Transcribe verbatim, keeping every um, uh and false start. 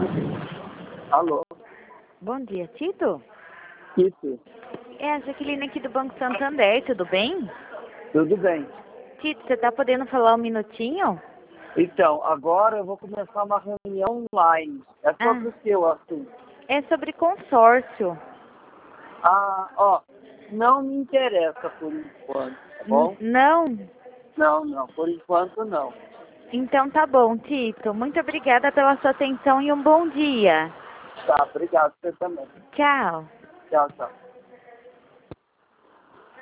Alô? Bom dia, Tito? Isso, É a Jaqueline aqui do Banco Santander, tudo bem? tudo bem. Tito, você tá podendo falar um minutinho? Então, agora eu vou começar uma reunião online. É sobre Ah, o que o assunto? é sobre consórcio. Ah, ó, não me interessa por enquanto, tá N- bom? não? Não, não, por enquanto não. Então tá bom, Tito. Muito obrigada pela sua atenção e um bom dia. Tá, obrigado, você também. Tchau. Tchau, tchau.